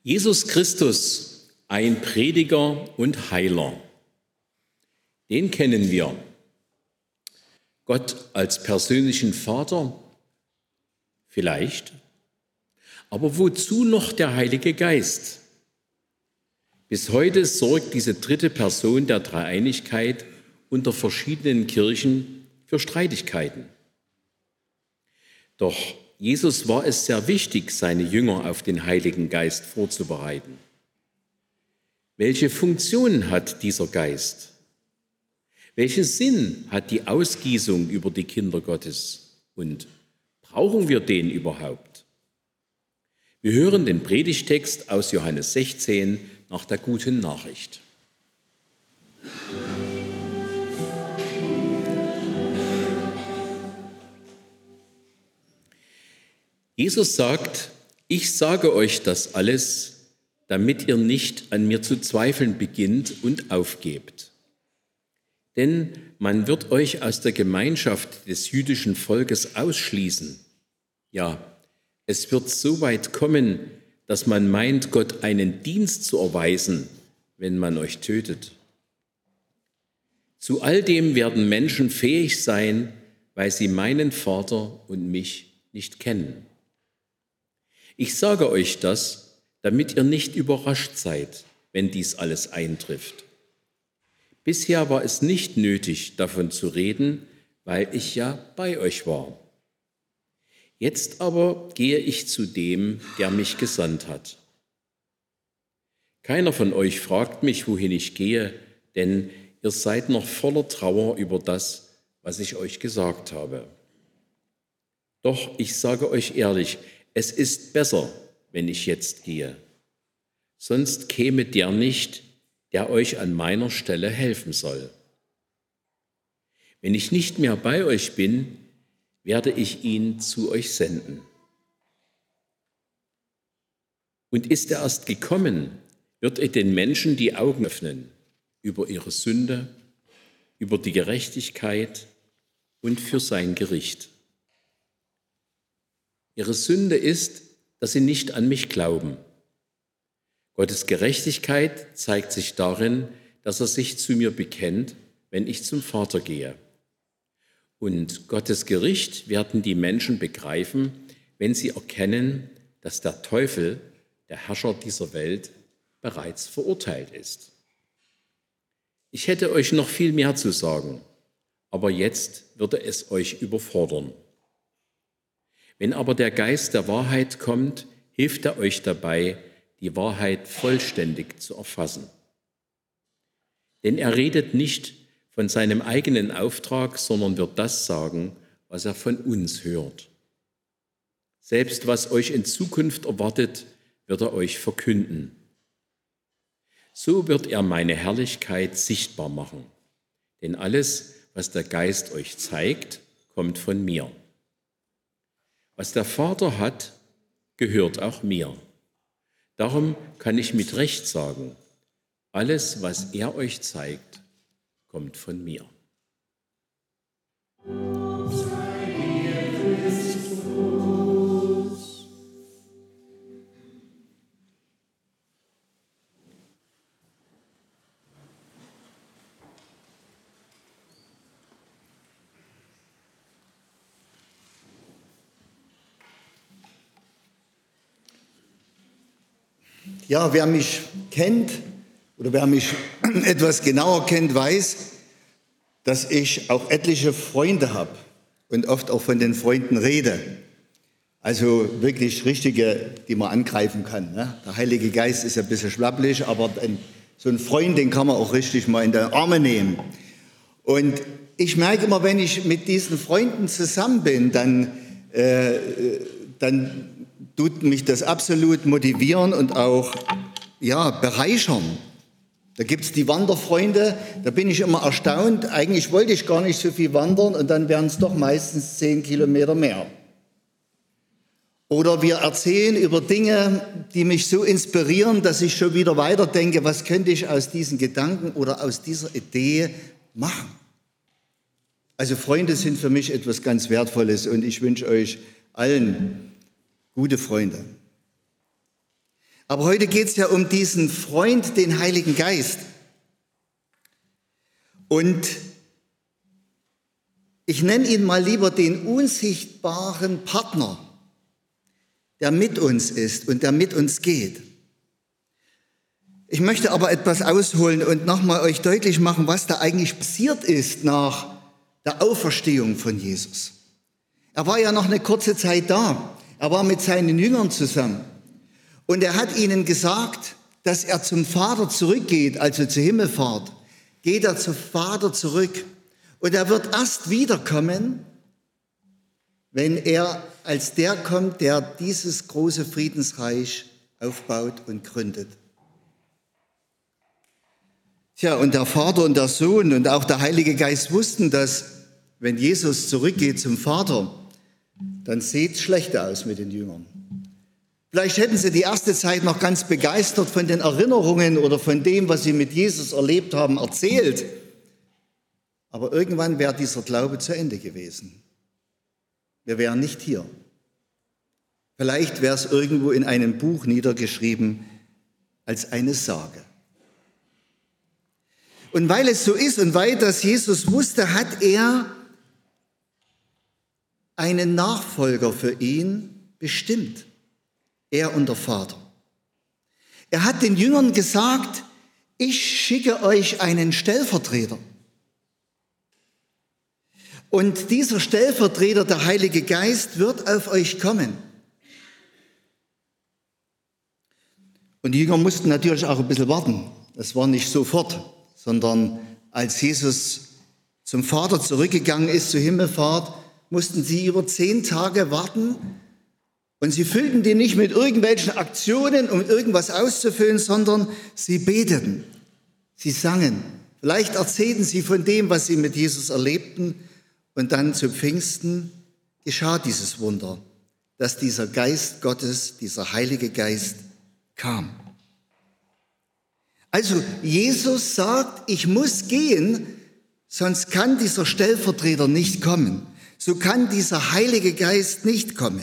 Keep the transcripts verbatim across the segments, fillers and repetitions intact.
Jesus Christus, ein Prediger und Heiler. Den kennen wir. Gott als persönlichen Vater? Vielleicht. Aber wozu noch der Heilige Geist? Bis heute sorgt diese dritte Person der Dreieinigkeit unter verschiedenen Kirchen für Streitigkeiten. Doch Jesus war es sehr wichtig, seine Jünger auf den Heiligen Geist vorzubereiten. Welche Funktion hat dieser Geist? Welchen Sinn hat die Ausgießung über die Kinder Gottes? Und brauchen wir den überhaupt? Wir hören den Predigtext aus Johannes sechzehn nach der guten Nachricht. Jesus sagt, ich sage euch das alles, damit ihr nicht an mir zu zweifeln beginnt und aufgebt. Denn man wird euch aus der Gemeinschaft des jüdischen Volkes ausschließen. Ja, es wird so weit kommen, dass man meint, Gott einen Dienst zu erweisen, wenn man euch tötet. Zu all dem werden Menschen fähig sein, weil sie meinen Vater und mich nicht kennen. Ich sage euch das, damit ihr nicht überrascht seid, wenn dies alles eintrifft. Bisher war es nicht nötig, davon zu reden, weil ich ja bei euch war. Jetzt aber gehe ich zu dem, der mich gesandt hat. Keiner von euch fragt mich, wohin ich gehe, denn ihr seid noch voller Trauer über das, was ich euch gesagt habe. Doch ich sage euch ehrlich, es ist besser, wenn ich jetzt gehe. Sonst käme der nicht, der euch an meiner Stelle helfen soll. Wenn ich nicht mehr bei euch bin, werde ich ihn zu euch senden. Und ist er erst gekommen, wird er den Menschen die Augen öffnen über ihre Sünde, über die Gerechtigkeit und für sein Gericht. Ihre Sünde ist, dass sie nicht an mich glauben. Gottes Gerechtigkeit zeigt sich darin, dass er sich zu mir bekennt, wenn ich zum Vater gehe. Und Gottes Gericht werden die Menschen begreifen, wenn sie erkennen, dass der Teufel, der Herrscher dieser Welt, bereits verurteilt ist. Ich hätte euch noch viel mehr zu sagen, aber jetzt würde es euch überfordern. Wenn aber der Geist der Wahrheit kommt, hilft er euch dabei, die Wahrheit vollständig zu erfassen. Denn er redet nicht von seinem eigenen Auftrag, sondern wird das sagen, was er von uns hört. Selbst was euch in Zukunft erwartet, wird er euch verkünden. So wird er meine Herrlichkeit sichtbar machen. Denn alles, was der Geist euch zeigt, kommt von mir. Was der Vater hat, gehört auch mir. Darum kann ich mit Recht sagen, alles, was er euch zeigt, kommt von mir. Ja, wer mich kennt oder wer mich etwas genauer kennt, weiß, dass ich auch etliche Freunde habe und oft auch von den Freunden rede. Also wirklich richtige, die man angreifen kann. Ne? Der Heilige Geist ist ja ein bisschen schlapplich, aber ein, so ein Freund, den kann man auch richtig mal in die Arme nehmen. Und ich merke immer, wenn ich mit diesen Freunden zusammen bin, dann, äh, dann tut mich das absolut motivieren und auch ja, bereichern. Da gibt es die Wanderfreunde, da bin ich immer erstaunt. Eigentlich wollte ich gar nicht so viel wandern und dann werden es doch meistens zehn Kilometer mehr. Oder wir erzählen über Dinge, die mich so inspirieren, dass ich schon wieder weiterdenke, was könnte ich aus diesen Gedanken oder aus dieser Idee machen. Also Freunde sind für mich etwas ganz Wertvolles und ich wünsche euch allen gute Freunde. Aber heute geht es ja um diesen Freund, den Heiligen Geist. Und ich nenne ihn mal lieber den unsichtbaren Partner, der mit uns ist und der mit uns geht. Ich möchte aber etwas ausholen und nochmal euch deutlich machen, was da eigentlich passiert ist nach der Auferstehung von Jesus. Er war ja noch eine kurze Zeit da. Er war mit seinen Jüngern zusammen. Und er hat ihnen gesagt, dass er zum Vater zurückgeht, also zur Himmelfahrt. Geht er zum Vater zurück. Und er wird erst wiederkommen, wenn er als der kommt, der dieses große Friedensreich aufbaut und gründet. Tja, und der Vater und der Sohn und auch der Heilige Geist wussten, dass, wenn Jesus zurückgeht zum Vater, dann sieht es schlecht aus mit den Jüngern. Vielleicht hätten sie die erste Zeit noch ganz begeistert von den Erinnerungen oder von dem, was sie mit Jesus erlebt haben, erzählt. Aber irgendwann wäre dieser Glaube zu Ende gewesen. Wir wären nicht hier. Vielleicht wäre es irgendwo in einem Buch niedergeschrieben als eine Sage. Und weil es so ist und weil das Jesus wusste, hat er einen Nachfolger für ihn bestimmt. Er und der Vater. Er hat den Jüngern gesagt, ich schicke euch einen Stellvertreter. Und dieser Stellvertreter, der Heilige Geist, wird auf euch kommen. Und die Jünger mussten natürlich auch ein bisschen warten. Das war nicht sofort, sondern als Jesus zum Vater zurückgegangen ist, zur Himmelfahrt, mussten sie über zehn Tage warten. Und sie füllten die nicht mit irgendwelchen Aktionen, um irgendwas auszufüllen, sondern sie beteten, sie sangen. Vielleicht erzählten sie von dem, was sie mit Jesus erlebten. Und dann zu Pfingsten geschah dieses Wunder, dass dieser Geist Gottes, dieser Heilige Geist kam. Also Jesus sagt, ich muss gehen, sonst kann dieser Stellvertreter nicht kommen. So kann dieser Heilige Geist nicht kommen.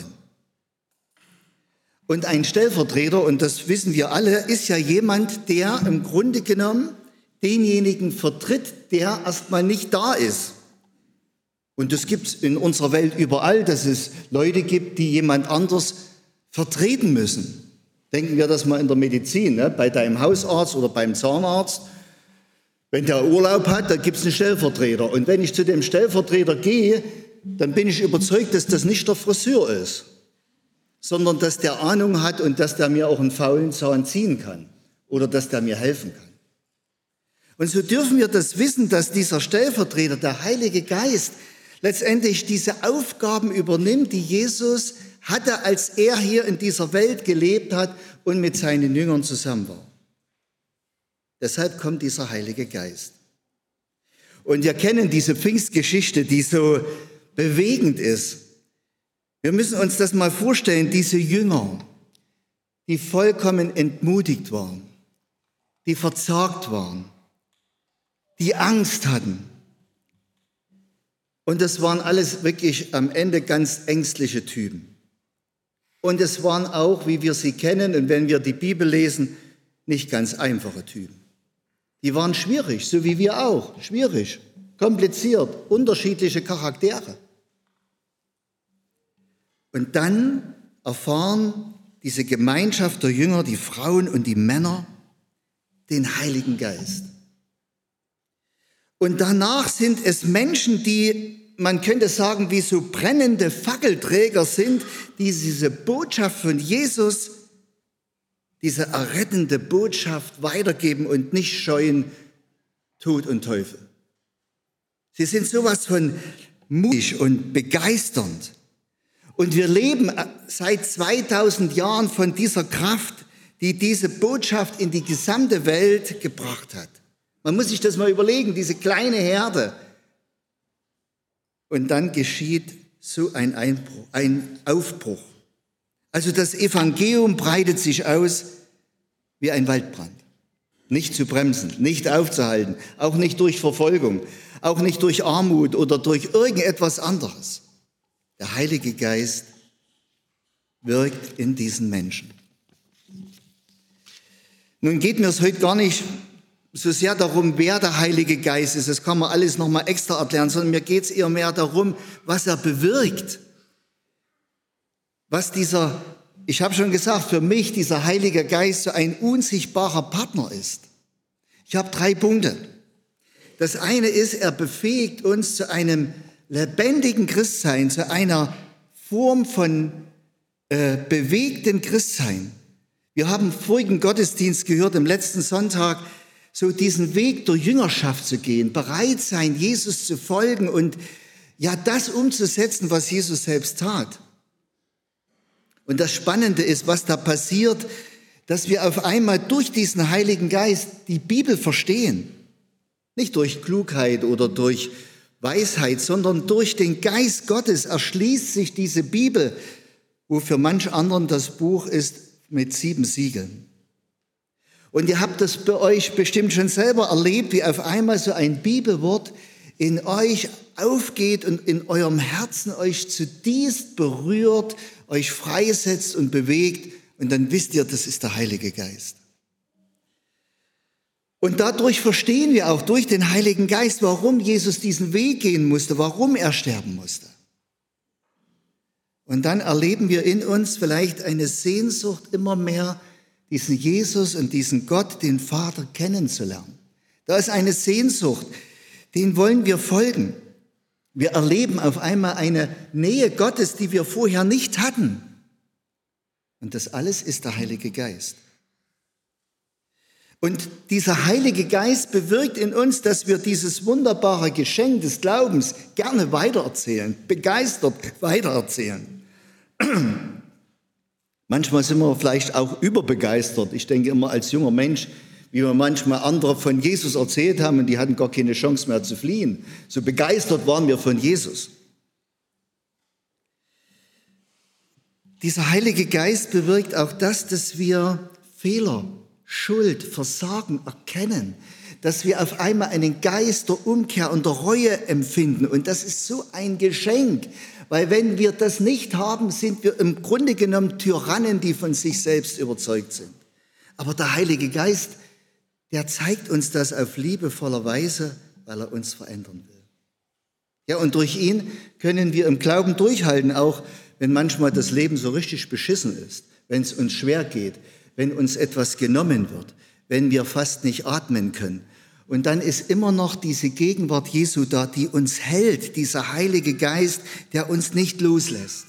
Und ein Stellvertreter, und das wissen wir alle, ist ja jemand, der im Grunde genommen denjenigen vertritt, der erstmal nicht da ist. Und das gibt es in unserer Welt überall, dass es Leute gibt, die jemand anders vertreten müssen. Denken wir das mal in der Medizin, ne? Bei deinem Hausarzt oder beim Zahnarzt. Wenn der Urlaub hat, dann gibt es einen Stellvertreter. Und wenn ich zu dem Stellvertreter gehe, dann bin ich überzeugt, dass das nicht der Friseur ist, sondern dass der Ahnung hat und dass der mir auch einen faulen Zahn ziehen kann oder dass der mir helfen kann. Und so dürfen wir das wissen, dass dieser Stellvertreter, der Heilige Geist, letztendlich diese Aufgaben übernimmt, die Jesus hatte, als er hier in dieser Welt gelebt hat und mit seinen Jüngern zusammen war. Deshalb kommt dieser Heilige Geist. Und wir kennen diese Pfingstgeschichte, die so bewegend ist. Wir müssen uns das mal vorstellen, diese Jünger, die vollkommen entmutigt waren, die verzagt waren, die Angst hatten. Und das waren alles wirklich am Ende ganz ängstliche Typen. Und es waren auch, wie wir sie kennen und wenn wir die Bibel lesen, nicht ganz einfache Typen. Die waren schwierig, so wie wir auch. Schwierig, kompliziert, unterschiedliche Charaktere. Und dann erfahren diese Gemeinschaft der Jünger, die Frauen und die Männer, den Heiligen Geist. Und danach sind es Menschen, die, man könnte sagen, wie so brennende Fackelträger sind, die diese Botschaft von Jesus, diese errettende Botschaft weitergeben und nicht scheuen Tod und Teufel. Sie sind sowas von mutig und begeisternd. Und wir leben seit zweitausend Jahren von dieser Kraft, die diese Botschaft in die gesamte Welt gebracht hat. Man muss sich das mal überlegen, diese kleine Herde. Und dann geschieht so ein Einbruch, ein Aufbruch. Also das Evangelium breitet sich aus wie ein Waldbrand. Nicht zu bremsen, nicht aufzuhalten, auch nicht durch Verfolgung, auch nicht durch Armut oder durch irgendetwas anderes. Der Heilige Geist wirkt in diesen Menschen. Nun geht mir es heute gar nicht so sehr darum, wer der Heilige Geist ist. Das kann man alles nochmal extra erklären, sondern mir geht es eher mehr darum, was er bewirkt. Was dieser, ich habe schon gesagt, für mich dieser Heilige Geist so ein unsichtbarer Partner ist. Ich habe drei Punkte. Das eine ist, er befähigt uns zu einem lebendigen Christsein, zu einer Form von äh, bewegtem Christsein. Wir haben vorigen Gottesdienst gehört, im letzten Sonntag, so diesen Weg der Jüngerschaft zu gehen, bereit sein, Jesus zu folgen und ja, das umzusetzen, was Jesus selbst tat. Und das Spannende ist, was da passiert, dass wir auf einmal durch diesen Heiligen Geist die Bibel verstehen. Nicht durch Klugheit oder durch Weisheit, sondern durch den Geist Gottes erschließt sich diese Bibel, wo für manch anderen das Buch ist mit sieben Siegeln. Und ihr habt das bei euch bestimmt schon selber erlebt, wie auf einmal so ein Bibelwort in euch aufgeht und in eurem Herzen euch zutiefst berührt, euch freisetzt und bewegt. Und dann wisst ihr, das ist der Heilige Geist. Und dadurch verstehen wir auch durch den Heiligen Geist, warum Jesus diesen Weg gehen musste, warum er sterben musste. Und dann erleben wir in uns vielleicht eine Sehnsucht, immer mehr diesen Jesus und diesen Gott, den Vater, kennenzulernen. Da ist eine Sehnsucht, den wollen wir folgen. Wir erleben auf einmal eine Nähe Gottes, die wir vorher nicht hatten. Und das alles ist der Heilige Geist. Und dieser Heilige Geist bewirkt in uns, dass wir dieses wunderbare Geschenk des Glaubens gerne weitererzählen, begeistert weitererzählen. Manchmal sind wir vielleicht auch überbegeistert. Ich denke immer als junger Mensch, wie wir manchmal andere von Jesus erzählt haben und die hatten gar keine Chance mehr zu fliehen. So begeistert waren wir von Jesus. Dieser Heilige Geist bewirkt auch das, dass wir Fehler, Schuld, Versagen erkennen, dass wir auf einmal einen Geist der Umkehr und der Reue empfinden. Und das ist so ein Geschenk, weil wenn wir das nicht haben, sind wir im Grunde genommen Tyrannen, die von sich selbst überzeugt sind. Aber der Heilige Geist, der zeigt uns das auf liebevoller Weise, weil er uns verändern will. Ja, und durch ihn können wir im Glauben durchhalten, auch wenn manchmal das Leben so richtig beschissen ist, wenn es uns schwer geht, wenn uns etwas genommen wird, wenn wir fast nicht atmen können. Und dann ist immer noch diese Gegenwart Jesu da, die uns hält, dieser Heilige Geist, der uns nicht loslässt.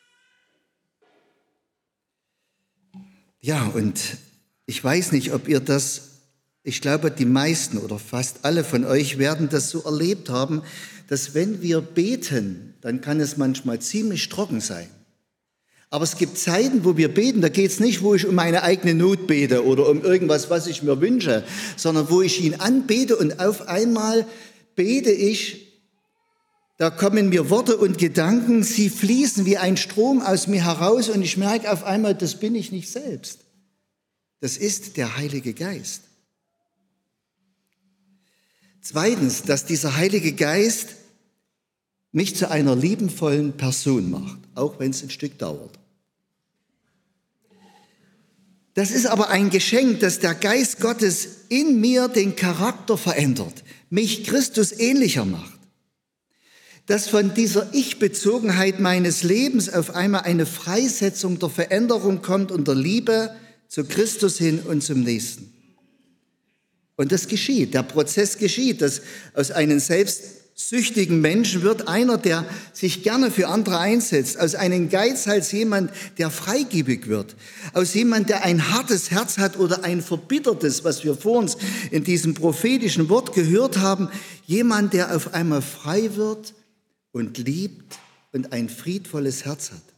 Ja, und ich weiß nicht, ob ihr das, ich glaube, die meisten oder fast alle von euch werden das so erlebt haben, dass wenn wir beten, dann kann es manchmal ziemlich trocken sein. Aber es gibt Zeiten, wo wir beten, da geht es nicht, wo ich um meine eigene Not bete oder um irgendwas, was ich mir wünsche, sondern wo ich ihn anbete und auf einmal bete ich, da kommen mir Worte und Gedanken, sie fließen wie ein Strom aus mir heraus und ich merke auf einmal, das bin ich nicht selbst. Das ist der Heilige Geist. Zweitens, dass dieser Heilige Geist mich zu einer liebenvollen Person macht, auch wenn es ein Stück dauert. Das ist aber ein Geschenk, dass der Geist Gottes in mir den Charakter verändert, mich Christus ähnlicher macht. Dass von dieser Ich-Bezogenheit meines Lebens auf einmal eine Freisetzung der Veränderung kommt und der Liebe zu Christus hin und zum Nächsten. Und das geschieht, der Prozess geschieht, dass aus einem selbstsüchtigen Menschen wird einer, der sich gerne für andere einsetzt, aus einem Geizhals jemand, der freigebig wird, aus jemand, der ein hartes Herz hat oder ein verbittertes, was wir vor uns in diesem prophetischen Wort gehört haben, jemand, der auf einmal frei wird und liebt und ein friedvolles Herz hat.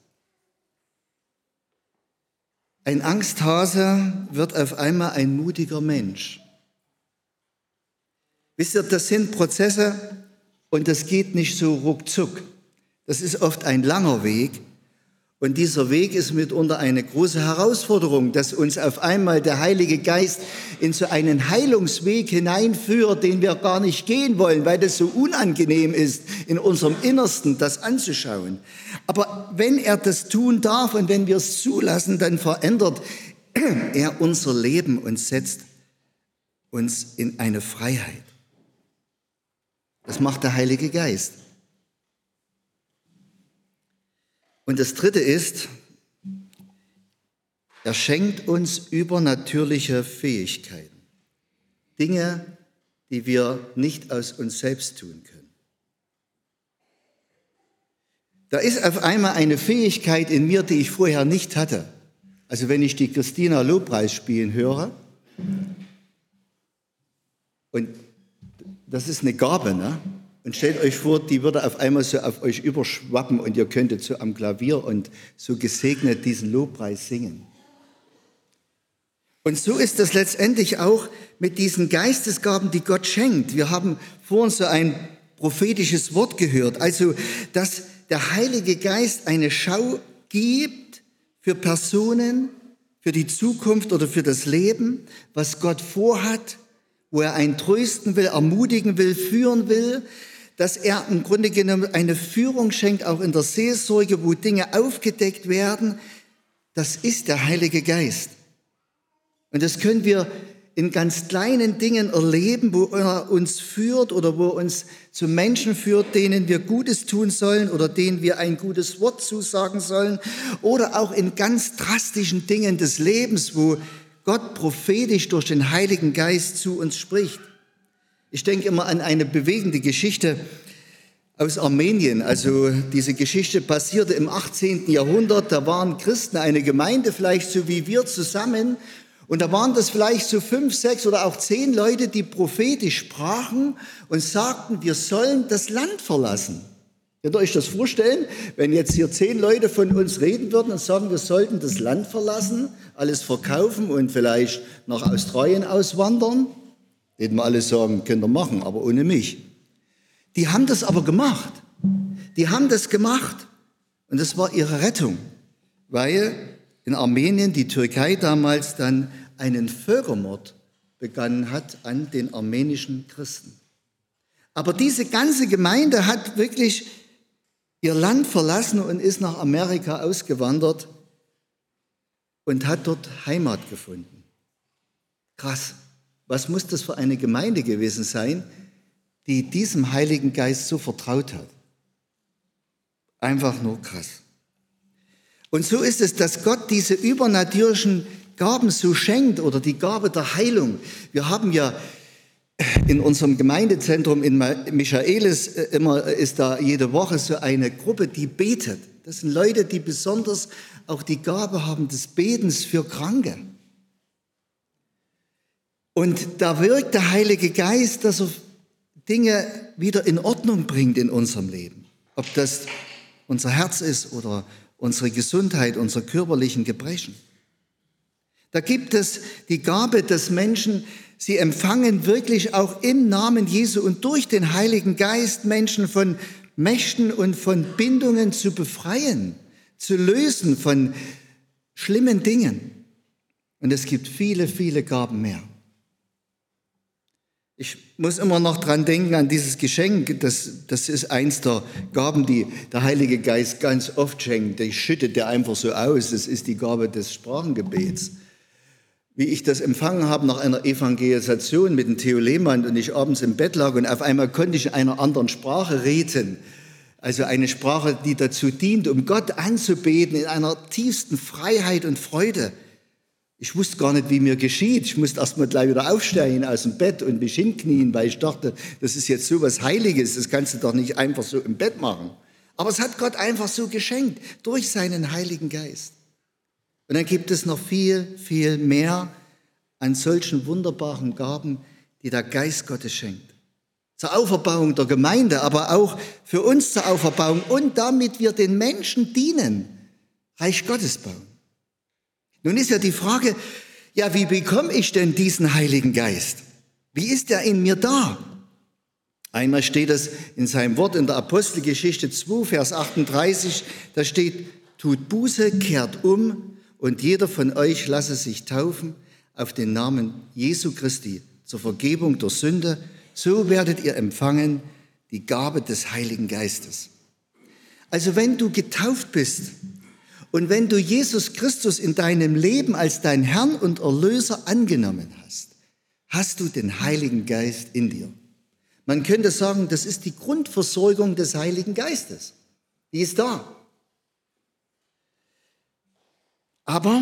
Ein Angsthase wird auf einmal ein mutiger Mensch. Wisst ihr, das sind Prozesse und das geht nicht so ruckzuck. Das ist oft ein langer Weg und dieser Weg ist mitunter eine große Herausforderung, dass uns auf einmal der Heilige Geist in so einen Heilungsweg hineinführt, den wir gar nicht gehen wollen, weil das so unangenehm ist, in unserem Innersten das anzuschauen. Aber wenn er das tun darf und wenn wir es zulassen, dann verändert er unser Leben und setzt uns in eine Freiheit. Das macht der Heilige Geist. Und das Dritte ist, er schenkt uns übernatürliche Fähigkeiten. Dinge, die wir nicht aus uns selbst tun können. Da ist auf einmal eine Fähigkeit in mir, die ich vorher nicht hatte. Also wenn ich die Christina Lobpreis spielen höre, und das ist eine Gabe, ne? Und stellt euch vor, die würde auf einmal so auf euch überschwappen und ihr könntet so am Klavier und so gesegnet diesen Lobpreis singen. Und so ist es letztendlich auch mit diesen Geistesgaben, die Gott schenkt. Wir haben vorhin so ein prophetisches Wort gehört, also dass der Heilige Geist eine Schau gibt für Personen, für die Zukunft oder für das Leben, was Gott vorhat, wo er einen trösten will, ermutigen will, führen will, dass er im Grunde genommen eine Führung schenkt, auch in der Seelsorge, wo Dinge aufgedeckt werden. Das ist der Heilige Geist. Und das können wir in ganz kleinen Dingen erleben, wo er uns führt oder wo er uns zu Menschen führt, denen wir Gutes tun sollen oder denen wir ein gutes Wort zusagen sollen. Oder auch in ganz drastischen Dingen des Lebens, wo Gott prophetisch durch den Heiligen Geist zu uns spricht. Ich denke immer an eine bewegende Geschichte aus Armenien. Also diese Geschichte passierte im achtzehnten Jahrhundert. Da waren Christen, eine Gemeinde vielleicht so wie wir zusammen. Und da waren das vielleicht so fünf, sechs oder auch zehn Leute, die prophetisch sprachen und sagten, wir sollen das Land verlassen. Könnt ihr euch das vorstellen, wenn jetzt hier zehn Leute von uns reden würden und sagen, wir sollten das Land verlassen, alles verkaufen und vielleicht nach Australien auswandern? Hätten wir alle sagen, könnt ihr machen, aber ohne mich. Die haben das aber gemacht. Die haben das gemacht und das war ihre Rettung, weil in Armenien die Türkei damals dann einen Völkermord begangen hat an den armenischen Christen. Aber diese ganze Gemeinde hat wirklich ihr Land verlassen und ist nach Amerika ausgewandert und hat dort Heimat gefunden. Krass. Was muss das für eine Gemeinde gewesen sein, die diesem Heiligen Geist so vertraut hat? Einfach nur krass. Und so ist es, dass Gott diese übernatürlichen Gaben so schenkt oder die Gabe der Heilung. Wir haben ja in unserem Gemeindezentrum in Michaelis immer ist da jede Woche so eine Gruppe, die betet. Das sind Leute, die besonders auch die Gabe haben des Betens für Kranke. Und da wirkt der Heilige Geist, dass er Dinge wieder in Ordnung bringt in unserem Leben. Ob das unser Herz ist oder unsere Gesundheit, unsere körperlichen Gebrechen. Da gibt es die Gabe, dass Menschen, sie empfangen wirklich auch im Namen Jesu und durch den Heiligen Geist Menschen von Mächten und von Bindungen zu befreien, zu lösen von schlimmen Dingen. Und es gibt viele, viele Gaben mehr. Ich muss immer noch dran denken an dieses Geschenk. Das, das ist eins der Gaben, die der Heilige Geist ganz oft schenkt. Die schüttet er einfach so aus. Das ist die Gabe des Sprachengebets. Wie ich das empfangen habe nach einer Evangelisation mit dem Theo Lehmann und ich abends im Bett lag und auf einmal konnte ich in einer anderen Sprache reden. Also eine Sprache, die dazu dient, um Gott anzubeten in einer tiefsten Freiheit und Freude. Ich wusste gar nicht, wie mir geschieht. Ich musste erst mal gleich wieder aufstehen aus dem Bett und mich hinknien, weil ich dachte, das ist jetzt so was Heiliges, das kannst du doch nicht einfach so im Bett machen. Aber es hat Gott einfach so geschenkt, durch seinen Heiligen Geist. Und dann gibt es noch viel, viel mehr an solchen wunderbaren Gaben, die der Geist Gottes schenkt. Zur Auferbauung der Gemeinde, aber auch für uns zur Auferbauung und damit wir den Menschen dienen, Reich Gottes bauen. Nun ist ja die Frage, ja, wie bekomme ich denn diesen Heiligen Geist? Wie ist er in mir da? Einmal steht es in seinem Wort in der Apostelgeschichte zwei, Vers achtunddreißig, da steht, tut Buße, kehrt um und jeder von euch lasse sich taufen auf den Namen Jesu Christi zur Vergebung der Sünde, so werdet ihr empfangen die Gabe des Heiligen Geistes. Also wenn du getauft bist Und wenn du Jesus Christus in deinem Leben als dein Herrn und Erlöser angenommen hast, hast du den Heiligen Geist in dir. Man könnte sagen, das ist die Grundversorgung des Heiligen Geistes. Die ist da. Aber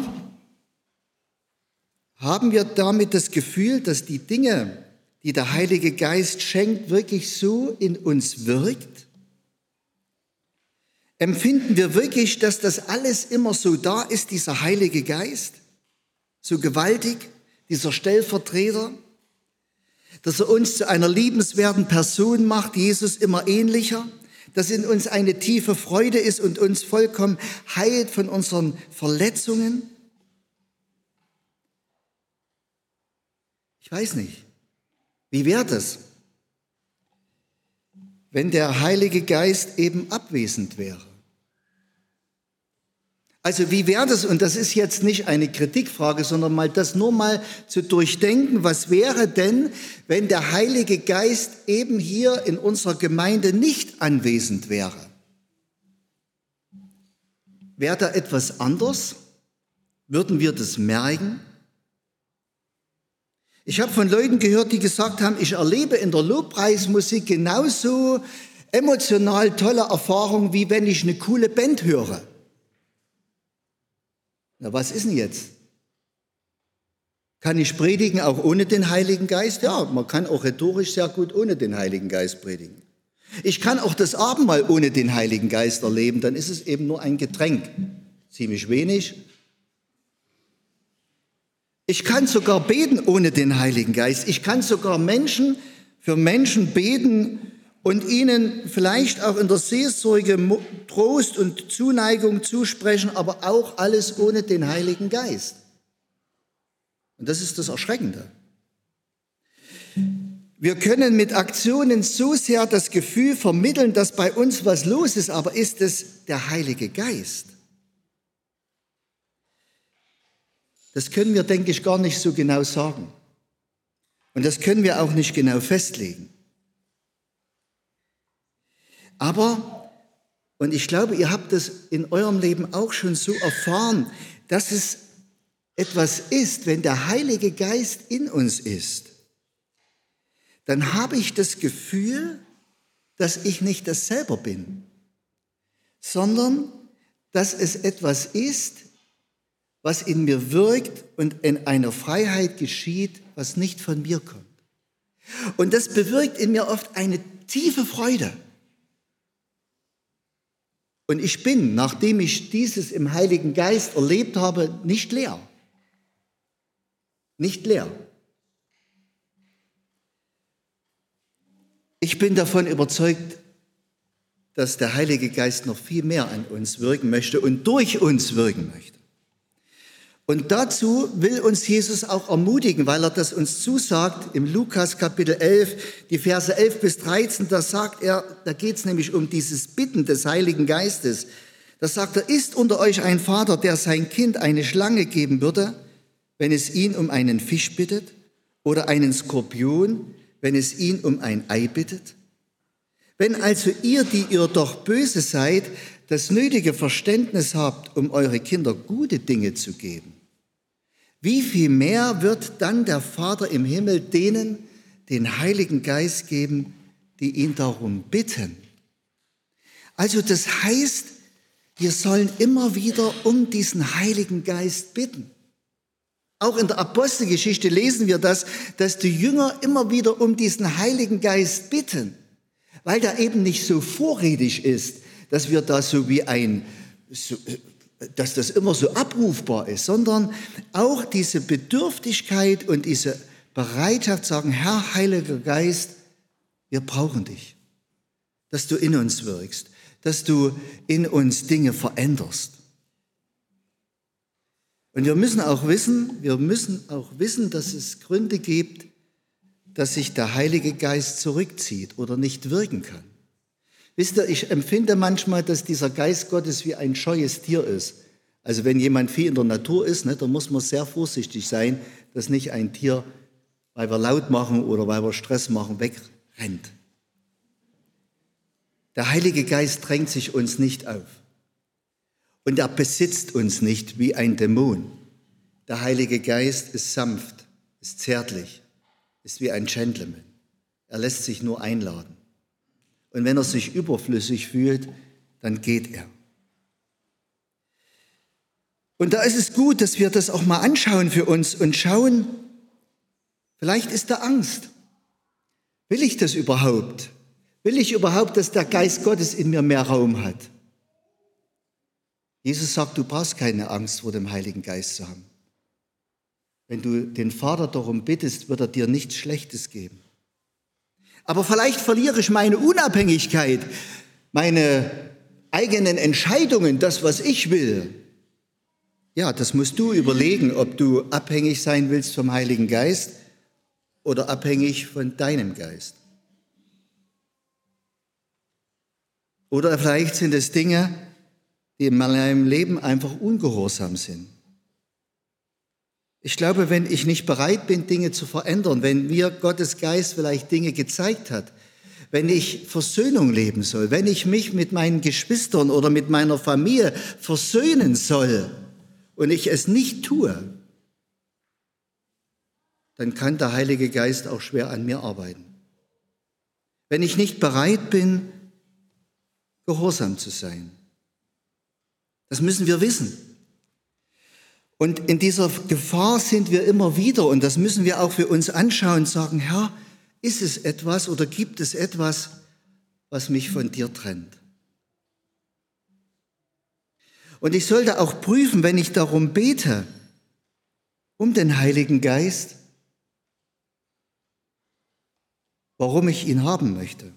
haben wir damit das Gefühl, dass die Dinge, die der Heilige Geist schenkt, wirklich so in uns wirkt? Empfinden wir wirklich, dass das alles immer so da ist, dieser Heilige Geist? So gewaltig, dieser Stellvertreter? Dass er uns zu einer liebenswerten Person macht, Jesus immer ähnlicher? Dass in uns eine tiefe Freude ist und uns vollkommen heilt von unseren Verletzungen? Ich weiß nicht. Wie wäre das, wenn der Heilige Geist eben abwesend wäre? Also wie wäre das, und das ist jetzt nicht eine Kritikfrage, sondern mal das nur mal zu durchdenken, was wäre denn, wenn der Heilige Geist eben hier in unserer Gemeinde nicht anwesend wäre? Wäre da etwas anders? Würden wir das merken? Ich habe von Leuten gehört, die gesagt haben, ich erlebe in der Lobpreismusik genauso emotional tolle Erfahrungen, wie wenn ich eine coole Band höre. Na, was ist denn jetzt? Kann ich predigen auch ohne den Heiligen Geist? Ja, man kann auch rhetorisch sehr gut ohne den Heiligen Geist predigen. Ich kann auch das Abendmahl ohne den Heiligen Geist erleben, dann ist es eben nur ein Getränk. Ziemlich wenig. Ich kann sogar beten ohne den Heiligen Geist. Ich kann sogar Menschen für Menschen beten und ihnen vielleicht auch in der Seelsorge Trost und Zuneigung zusprechen, aber auch alles ohne den Heiligen Geist. Und das ist das Erschreckende. Wir können mit Aktionen so sehr das Gefühl vermitteln, dass bei uns was los ist, aber ist es der Heilige Geist? Das können wir, denke ich, gar nicht so genau sagen. Und das können wir auch nicht genau festlegen. Aber, und ich glaube, ihr habt es in eurem Leben auch schon so erfahren, dass es etwas ist, wenn der Heilige Geist in uns ist, dann habe ich das Gefühl, dass ich nicht das selber bin, sondern dass es etwas ist, was in mir wirkt und in einer Freiheit geschieht, was nicht von mir kommt. Und das bewirkt in mir oft eine tiefe Freude. Und ich bin, nachdem ich dieses im Heiligen Geist erlebt habe, nicht leer. Nicht leer. Ich bin davon überzeugt, dass der Heilige Geist noch viel mehr an uns wirken möchte und durch uns wirken möchte. Und dazu will uns Jesus auch ermutigen, weil er das uns zusagt im Lukas Kapitel elf, die Verse elf bis dreizehn, da sagt er, da geht es nämlich um dieses Bitten des Heiligen Geistes. Da sagt er, ist unter euch ein Vater, der sein Kind eine Schlange geben würde, wenn es ihn um einen Fisch bittet, oder einen Skorpion, wenn es ihn um ein Ei bittet? Wenn also ihr, die ihr doch böse seid, das nötige Verständnis habt, um eure Kinder gute Dinge zu geben, wie viel mehr wird dann der Vater im Himmel denen den Heiligen Geist geben, die ihn darum bitten? Also das heißt, wir sollen immer wieder um diesen Heiligen Geist bitten. Auch in der Apostelgeschichte lesen wir das, dass die Jünger immer wieder um diesen Heiligen Geist bitten, weil der eben nicht so vorrätig ist, dass wir da so wie ein, so, dass das immer so abrufbar ist, sondern auch diese Bedürftigkeit und diese Bereitschaft sagen, Herr, Heiliger Geist, wir brauchen dich, dass du in uns wirkst, dass du in uns Dinge veränderst. Und wir müssen auch wissen, wir müssen auch wissen, dass es Gründe gibt, dass sich der Heilige Geist zurückzieht oder nicht wirken kann. Wisst ihr, ich empfinde manchmal, dass dieser Geist Gottes wie ein scheues Tier ist. Also wenn jemand viel in der Natur ist, ne, dann muss man sehr vorsichtig sein, dass nicht ein Tier, weil wir laut machen oder weil wir Stress machen, wegrennt. Der Heilige Geist drängt sich uns nicht auf. Und er besitzt uns nicht wie ein Dämon. Der Heilige Geist ist sanft, ist zärtlich, ist wie ein Gentleman. Er lässt sich nur einladen. Und wenn er sich überflüssig fühlt, dann geht er. Und da ist es gut, dass wir das auch mal anschauen für uns und schauen, vielleicht ist da Angst. Will ich das überhaupt? Will ich überhaupt, dass der Geist Gottes in mir mehr Raum hat? Jesus sagt, du brauchst keine Angst vor dem Heiligen Geist zu haben. Wenn du den Vater darum bittest, wird er dir nichts Schlechtes geben. Aber vielleicht verliere ich meine Unabhängigkeit, meine eigenen Entscheidungen, das, was ich will. Ja, das musst du überlegen, ob du abhängig sein willst vom Heiligen Geist oder abhängig von deinem Geist. Oder vielleicht sind es Dinge, die in meinem Leben einfach ungehorsam sind. Ich glaube, wenn ich nicht bereit bin, Dinge zu verändern, wenn mir Gottes Geist vielleicht Dinge gezeigt hat, wenn ich Versöhnung leben soll, wenn ich mich mit meinen Geschwistern oder mit meiner Familie versöhnen soll und ich es nicht tue, dann kann der Heilige Geist auch schwer an mir arbeiten. Wenn ich nicht bereit bin, gehorsam zu sein. Das müssen wir wissen. Und in dieser Gefahr sind wir immer wieder, und das müssen wir auch für uns anschauen und sagen, Herr, ist es etwas oder gibt es etwas, was mich von dir trennt? Und ich sollte auch prüfen, wenn ich darum bete, um den Heiligen Geist, warum ich ihn haben möchte.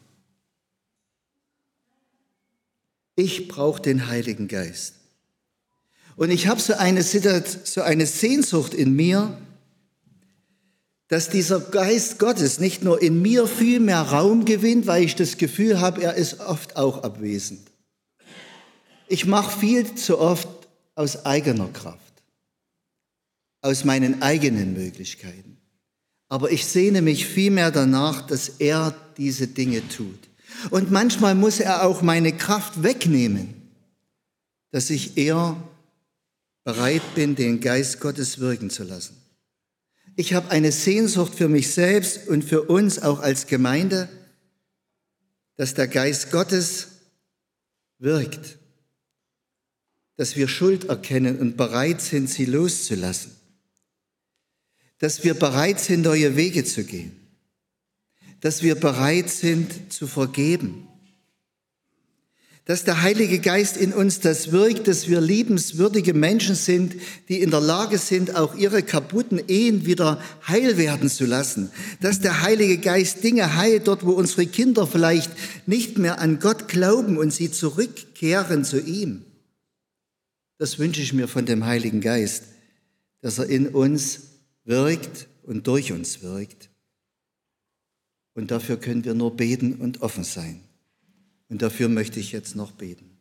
Ich brauche den Heiligen Geist. Und ich habe so eine, so eine Sehnsucht in mir, dass dieser Geist Gottes nicht nur in mir viel mehr Raum gewinnt, weil ich das Gefühl habe, er ist oft auch abwesend. Ich mache viel zu oft aus eigener Kraft, aus meinen eigenen Möglichkeiten. Aber ich sehne mich vielmehr danach, dass er diese Dinge tut. Und manchmal muss er auch meine Kraft wegnehmen, dass ich eher bereit bin, den Geist Gottes wirken zu lassen. Ich habe eine Sehnsucht für mich selbst und für uns auch als Gemeinde, dass der Geist Gottes wirkt, dass wir Schuld erkennen und bereit sind, sie loszulassen, dass wir bereit sind, neue Wege zu gehen, dass wir bereit sind, zu vergeben, dass der Heilige Geist in uns das wirkt, dass wir liebenswürdige Menschen sind, die in der Lage sind, auch ihre kaputten Ehen wieder heil werden zu lassen, dass der Heilige Geist Dinge heilt, dort wo unsere Kinder vielleicht nicht mehr an Gott glauben und sie zurückkehren zu ihm. Das wünsche ich mir von dem Heiligen Geist, dass er in uns wirkt und durch uns wirkt. Und dafür können wir nur beten und offen sein. Und dafür möchte ich jetzt noch beten.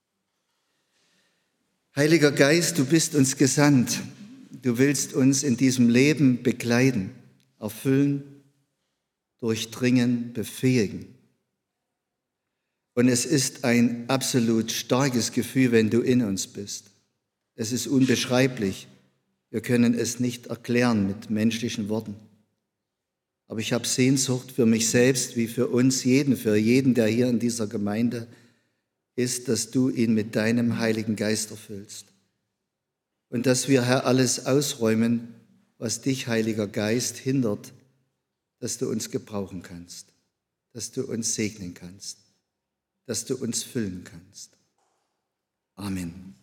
Heiliger Geist, du bist uns gesandt. Du willst uns in diesem Leben begleiten, erfüllen, durchdringen, befähigen. Und es ist ein absolut starkes Gefühl, wenn du in uns bist. Es ist unbeschreiblich. Wir können es nicht erklären mit menschlichen Worten. Aber ich habe Sehnsucht für mich selbst, wie für uns jeden, für jeden, der hier in dieser Gemeinde ist, dass du ihn mit deinem Heiligen Geist erfüllst. Und dass wir, Herr, alles ausräumen, was dich, Heiliger Geist, hindert, dass du uns gebrauchen kannst, dass du uns segnen kannst, dass du uns füllen kannst. Amen.